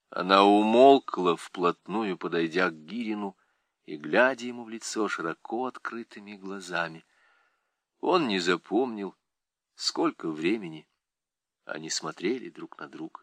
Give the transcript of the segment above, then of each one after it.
Она умолкла, вплотную подойдя к Гирину и глядя ему в лицо широко открытыми глазами. Он не запомнил, сколько времени они смотрели друг на друга.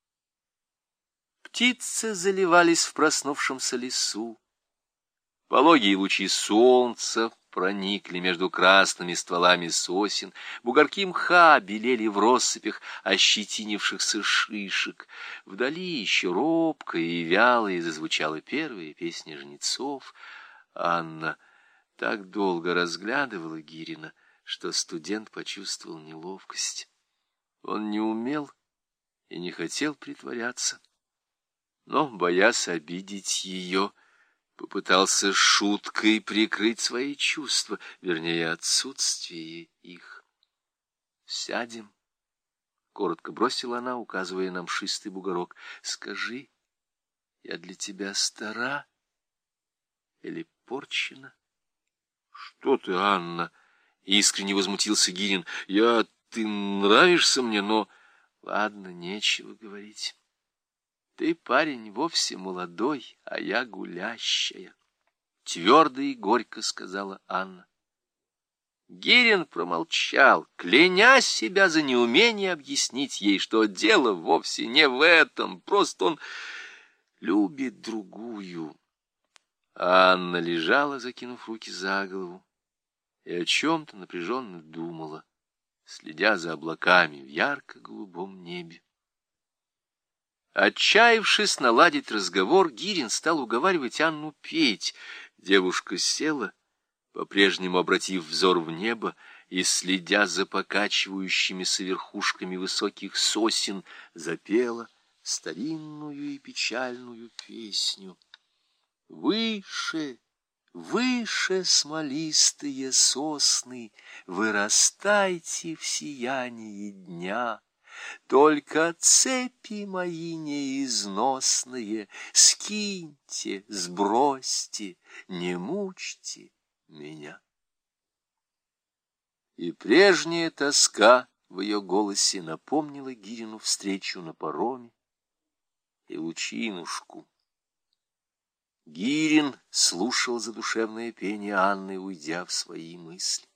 Птицы заливались в проснувшемся лесу. Пологие лучи солнца проникли между красными стволами сосен, бугорки мха белели в россыпях ощетинившихся шишек. Вдали еще робко и вяло зазвучала первая песня жнецов. Анна так долго разглядывала Гирина, что студент почувствовал неловкость. Он не умел и не хотел притворяться, но, боясь обидеть ее, попытался шуткой прикрыть свои чувства, вернее, отсутствие их. «Сядем», — коротко бросила она, указывая на мшистый бугорок. «Скажи, я для тебя стара или порчена?» «Что ты, Анна?» — искренне возмутился Гирин. «Ты нравишься мне, но...» «Ладно, нечего говорить. Ты, парень, вовсе молодой, а я гулящая», — твердо и горько сказала Анна. Гирин промолчал, кляня себя за неумение объяснить ей, что дело вовсе не в этом, просто он любит другую. Анна лежала, закинув руки за голову, и о чем-то напряженно думала, следя за облаками в ярко-голубом небе. Отчаявшись наладить разговор, Гирин стал уговаривать Анну петь. Девушка села, по-прежнему обратив взор в небо, и, следя за покачивающимися верхушками высоких сосен, запела старинную и печальную песню. «Выше, выше, смолистые сосны, вырастайте в сиянии дня. Только цепи мои неизносные скиньте, сбросьте, не мучьте меня». И прежняя тоска в ее голосе напомнила Гирину встречу на пароме и Лучинушку. Гирин слушал задушевное пение Анны, уйдя в свои мысли.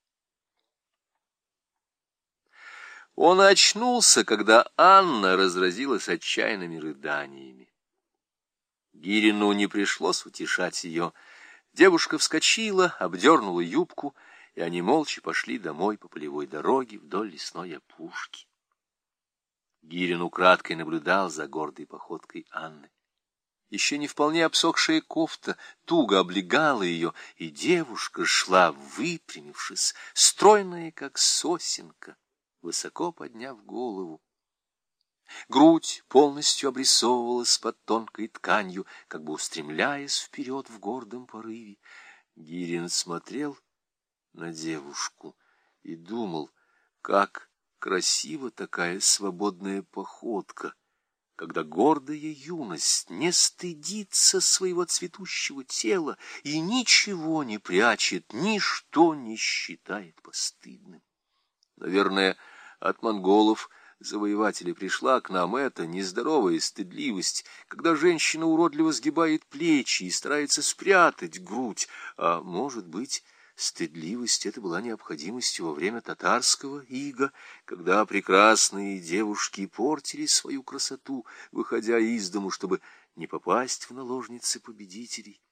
Он очнулся, когда Анна разразилась отчаянными рыданиями. Гирину не пришлось утешать ее. Девушка вскочила, обдернула юбку, и они молча пошли домой по полевой дороге вдоль лесной опушки. Гирин украдкой наблюдал за гордой походкой Анны. Еще не вполне обсохшая кофта туго облегала ее, и девушка шла, выпрямившись, стройная, как сосенка, высоко подняв голову. Грудь полностью обрисовывалась под тонкой тканью, как бы устремляясь вперед в гордом порыве. Гирин смотрел на девушку и думал, как красива такая свободная походка, когда гордая юность не стыдится своего цветущего тела и ничего не прячет, ничто не считает постыдным. Наверное, от монголов завоевателей пришла к нам эта нездоровая стыдливость, когда женщина уродливо сгибает плечи и старается спрятать грудь, а, может быть, стыдливость эта была необходимостью во время татарского ига, когда прекрасные девушки портили свою красоту, выходя из дому, чтобы не попасть в наложницы победителей.